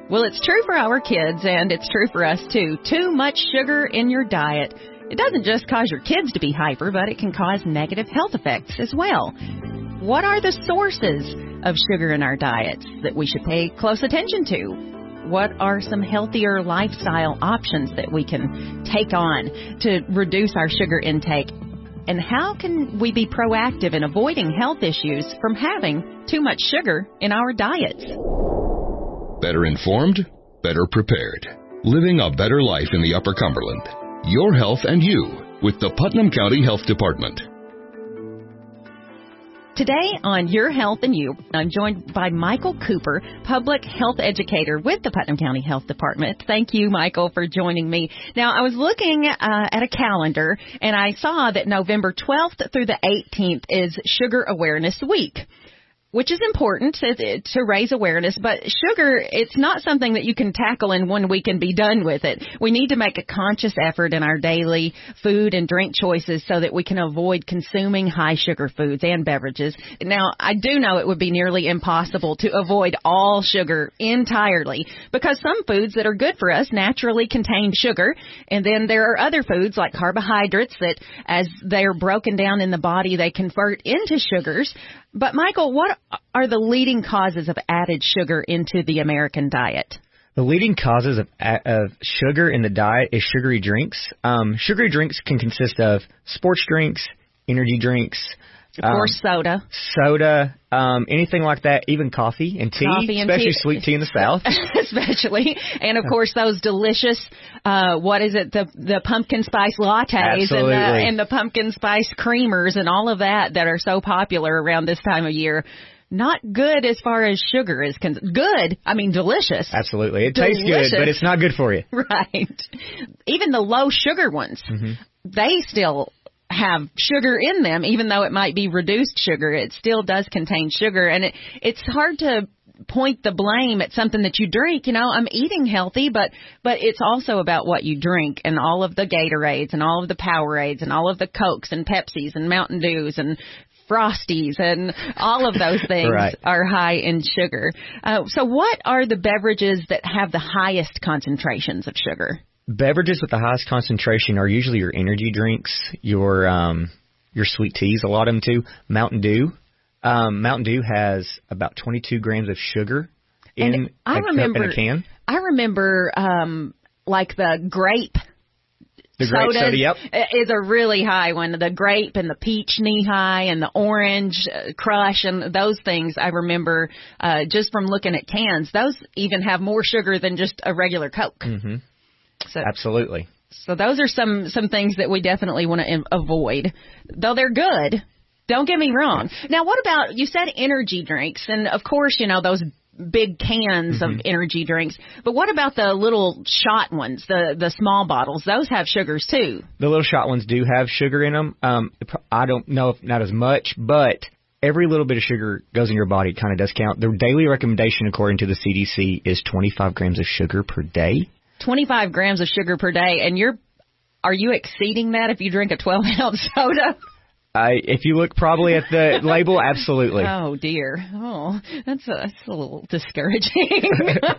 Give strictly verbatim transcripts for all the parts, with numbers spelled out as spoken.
Well, it's true for our kids, and it's true for us, too. Too much sugar in your diet. It doesn't just cause your kids to be hyper, but it can cause negative health effects as well. What are the sources of sugar in our diets that we should pay close attention to? What are some healthier lifestyle options that we can take on to reduce our sugar intake? And how can we be proactive in avoiding health issues from having too much sugar in our diets? Better informed, better prepared. Living a better life in the Upper Cumberland. Your health and you with the Putnam County Health Department. Today on Your Health and You, I'm joined by Michael Cooper, public health educator with the Putnam County Health Department. Thank you, Michael, for joining me. Now, I was looking uh, at a calendar, and I saw that November twelfth through the eighteenth is Sugar Awareness Week, which is important to, to raise awareness. But sugar, it's not something that you can tackle in one week and be done with it. We need to make a conscious effort in our daily food and drink choices so that we can avoid consuming high sugar foods and beverages. Now, I do know it would be nearly impossible to avoid all sugar entirely because some foods that are good for us naturally contain sugar. And then there are other foods like carbohydrates that as they're broken down in the body, they convert into sugars. But, Michael, what are the leading causes of added sugar into the American diet? The leading causes of, of sugar in the diet is sugary drinks. Um, sugary drinks can consist of sports drinks, energy drinks. Of course, um, soda. Soda, um, anything like that, even coffee and tea, coffee and especially tea. sweet tea in the South. Especially. And, of course, those delicious, uh, what is it, the the pumpkin spice lattes and the, and the pumpkin spice creamers and all of that that are so popular around this time of year. Not good as far as sugar is concerned. Good, I mean delicious. Absolutely. It delicious. tastes good, but it's not good for you. Right. Even the low sugar ones, mm-hmm. they still have sugar in them, even though it might be reduced sugar. It still does contain sugar, and it, it's hard to point the blame at something that you drink. You know, I'm eating healthy, but but it's also about what you drink, and all of the Gatorades and all of the Powerades and all of the Cokes and Pepsis and Mountain Dews and Frosties and all of those things right. are high in sugar. Uh, so what are the beverages that have the highest concentrations of sugar? Beverages with the highest concentration are usually your energy drinks, your um, your sweet teas, a lot of them too. Mountain Dew. Um, Mountain Dew has about twenty-two grams of sugar in, and I a, remember, in a can. I remember um, like the grape The grape soda soda, yep. is a really high one. The grape and the peach knee-high and the orange uh, crush and those things, I remember uh, just from looking at cans. Those even have more sugar than just a regular Coke. Mm-hmm. So, Absolutely. So those are some, some things that we definitely want to avoid, though they're good. Don't get me wrong. Now, what about, you said energy drinks, and of course, you know, those big cans mm-hmm. of energy drinks. But what about the little shot ones, the the small bottles? Those have sugars too. The little shot ones do have sugar in them. Um, I don't know if not as much, but every little bit of sugar goes in your body kind of does count. The daily recommendation, according to the C D C, is twenty-five grams of sugar per day. twenty-five grams of sugar per day, and you're are you exceeding that if you drink a twelve ounce soda? Uh, if you look probably at the label, absolutely. Oh, dear. Oh, that's a, that's a little discouraging.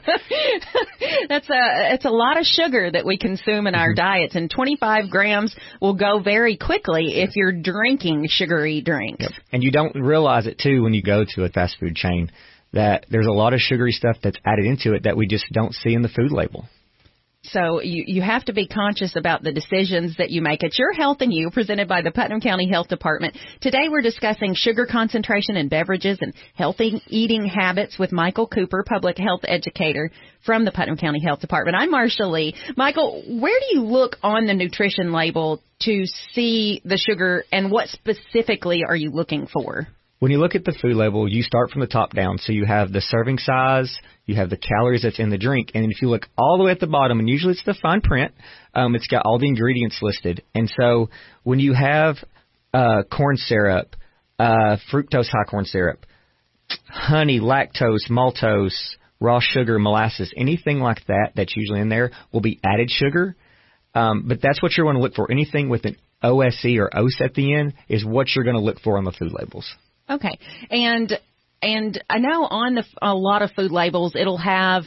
that's a it's a lot of sugar that we consume in our mm-hmm. diets, and twenty-five grams will go very quickly if you're drinking sugary drinks. Yep. And you don't realize it, too, when you go to a fast food chain, that there's a lot of sugary stuff that's added into it that we just don't see in the food label. So you, you have to be conscious about the decisions that you make. It's Your Health and You, presented by the Putnam County Health Department. Today we're discussing sugar concentration in beverages and healthy eating habits with Michael Cooper, public health educator from the Putnam County Health Department. I'm Marsha Lee. Michael, where do you look on the nutrition label to see the sugar, and what specifically are you looking for? When you look at the food label, you start from the top down. So you have the serving size, you have the calories that's in the drink, and if you look all the way at the bottom, and usually it's the fine print, um, it's got all the ingredients listed. And so when you have uh, corn syrup, uh, fructose high corn syrup, honey, lactose, maltose, raw sugar, molasses, anything like that that's usually in there will be added sugar. Um, but that's what you're going to look for. Anything with an O S E or O S at the end is what you're going to look for on the food labels. Okay. And and I know on the, a lot of food labels it'll have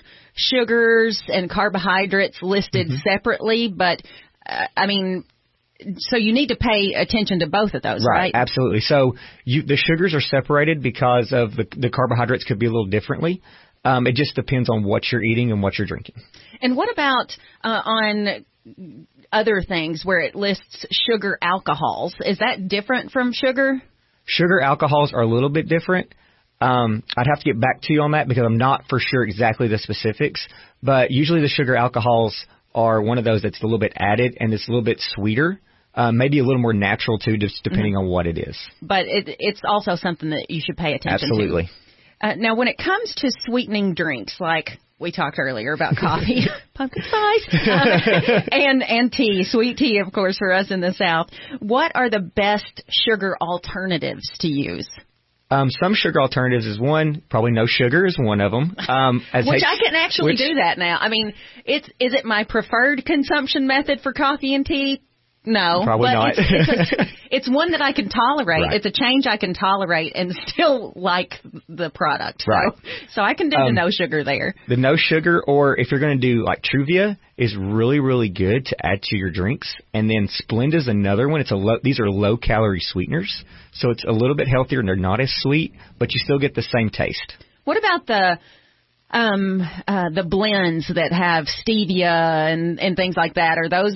sugars and carbohydrates listed mm-hmm. separately, but uh, I mean, so you need to pay attention to both of those, right? Right, absolutely. So you, the sugars are separated because of the, the carbohydrates could be a little differently. Um, it just depends on what you're eating and what you're drinking. And what about uh, on other things where it lists sugar alcohols? Is that different from sugar? Sugar alcohols are a little bit different. Um, I'd have to get back to you on that because I'm not for sure exactly the specifics. But usually the sugar alcohols are one of those that's a little bit added and it's a little bit sweeter. Uh, maybe a little more natural, too, just depending mm-hmm. on what it is. But it, it's also something that you should pay attention Absolutely. to. Absolutely. Uh, now, when it comes to sweetening drinks, like we talked earlier about coffee, pumpkin spice, uh, and, and tea, sweet tea, of course, for us in the South, what are the best sugar alternatives to use? Um, some sugar alternatives is one. Probably no sugar is one of them. Um, as which H- I can actually which, do that now. I mean, it's is it my preferred consumption method for coffee and tea? No, probably but not. It's, it's, a, it's one that I can tolerate. Right. It's a change I can tolerate and still like the product. So, right. So I can do um, the no sugar there. The no sugar, or if you're going to do like Truvia, is really really good to add to your drinks. And then Splenda is another one. It's a low, these are low calorie sweeteners, so it's a little bit healthier and they're not as sweet, but you still get the same taste. What about the Um, uh, the blends that have stevia and, and things like that? Are those,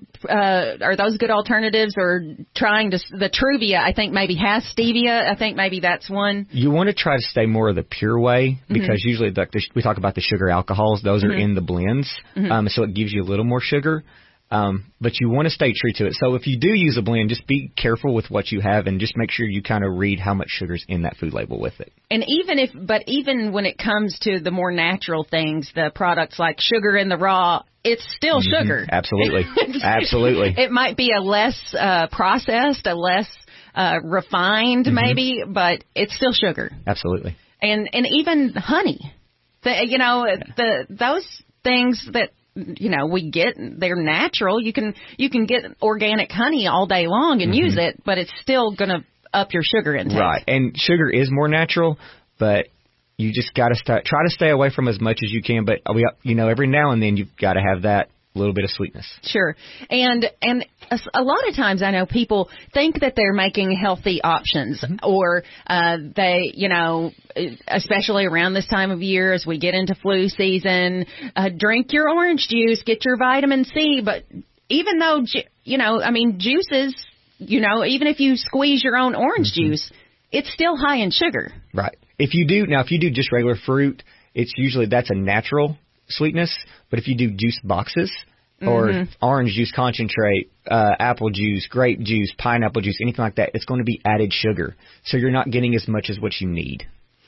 uh, are those good alternatives, or trying to, the Truvia, I think maybe has stevia. I think maybe that's one. You want to try to stay more of the pure way because mm-hmm. usually the, the, we talk about the sugar alcohols. Those are mm-hmm. in the blends. Mm-hmm. Um, so it gives you a little more sugar. Um, but you want to stay true to it. So if you do use a blend, just be careful with what you have and just make sure you kind of read how much sugar's in that food label with it. And even if, but even when it comes to the more natural things, the products like sugar in the raw, it's still mm-hmm. sugar. Absolutely. Absolutely. It might be a less uh, processed, a less uh, refined mm-hmm. maybe, but it's still sugar. Absolutely. And and even honey, the, you know, yeah. the those things that, you know, we get, they're natural. You can you can get organic honey all day long and mm-hmm. use it, but it's still going to up your sugar intake. Right, and sugar is more natural, but you just got to start, try to stay away from as much as you can. But we, you know, every now and then you've got to have that little bit of sweetness. Sure. And and a, a lot of times I know people think that they're making healthy options mm-hmm. or uh, they, you know, especially around this time of year as we get into flu season, uh, drink your orange juice, get your vitamin C. But even though, you know, I mean, juices, you know, even if you squeeze your own orange mm-hmm. juice, it's still high in sugar. Right. If you do, now if you do just regular fruit, it's usually, that's a natural sweetness, but if you do juice boxes or mm-hmm. orange juice concentrate, uh, apple juice, grape juice, pineapple juice, anything like that, it's going to be added sugar. So you're not getting as much as what you need.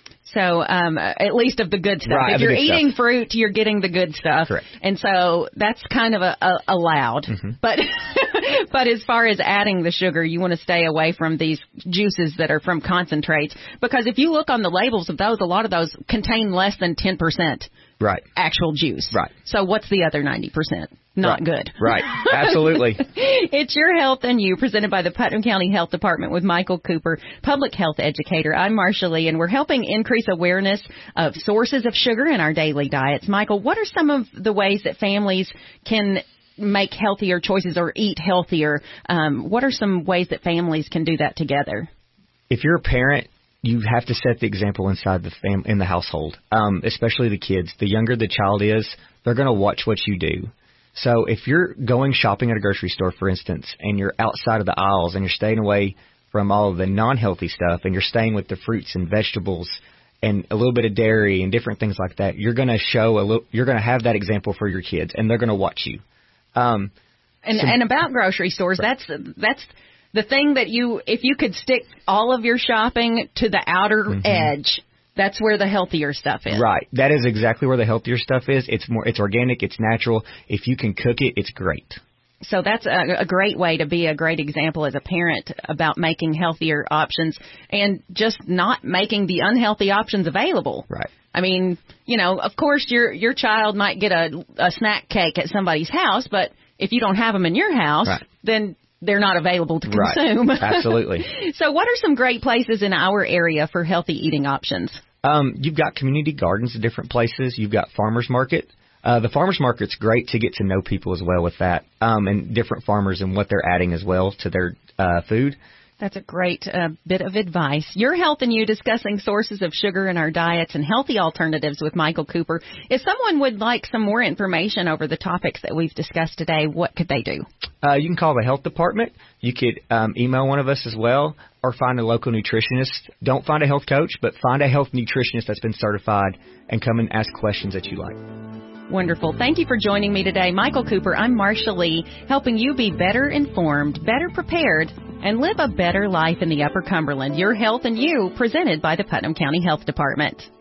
So um, at least of the good stuff. Right, if you're eating stuff. fruit, you're getting the good stuff. Correct. And so that's kind of a, a, allowed. Mm-hmm. But but as far as adding the sugar, you want to stay away from these juices that are from concentrates. Because if you look on the labels of those, a lot of those contain less than ten percent right. actual juice. Right. So what's the other ninety percent? Not right. good. Right. Absolutely. It's Your Health and You, presented by the Putnam County Health Department with Michael Cooper, public health educator. I'm Marcia Lee, and we're helping increase awareness of sources of sugar in our daily diets. Michael, what are some of the ways that families can make healthier choices or eat healthier? Um, what are some ways that families can do that together? If you're a parent, you have to set the example inside the fam- in the household, um, especially the kids. The younger the child is, they're going to watch what you do. So if you're going shopping at a grocery store, for instance, and you're outside of the aisles and you're staying away from all of the non-healthy stuff and you're staying with the fruits and vegetables and a little bit of dairy and different things like that, you're going to show a little, you're going to have that example for your kids, and they're going to watch you. Um, and, some, and about grocery stores, right. that's that's the thing that you, if you could stick all of your shopping to the outer mm-hmm. edge, that's where the healthier stuff is. Right. That is exactly where the healthier stuff is. It's more, it's organic, it's natural. If you can cook it, it's great. So that's a, a great way to be a great example as a parent about making healthier options and just not making the unhealthy options available. Right. I mean, you know, of course your your child might get a, a snack cake at somebody's house, but if you don't have them in your house, right. then they're not available to consume. Right. Absolutely. So what are some great places in our area for healthy eating options? Um, you've got community gardens at different places. You've got farmers market. Uh, the farmers market's great to get to know people as well with that, um, and different farmers and what they're adding as well to their uh, food. That's a great uh, bit of advice. Your Health and You, discussing sources of sugar in our diets and healthy alternatives with Michael Cooper. If someone would like some more information over the topics that we've discussed today, what could they do? Uh, you can call the health department. You could um, email one of us as well, or find a local nutritionist. Don't find a health coach, but find a health nutritionist that's been certified and come and ask questions that you like. Wonderful. Thank you for joining me today. Michael Cooper, I'm Marsha Lee, helping you be better informed, better prepared, and live a better life in the Upper Cumberland. Your Health and You, presented by the Putnam County Health Department.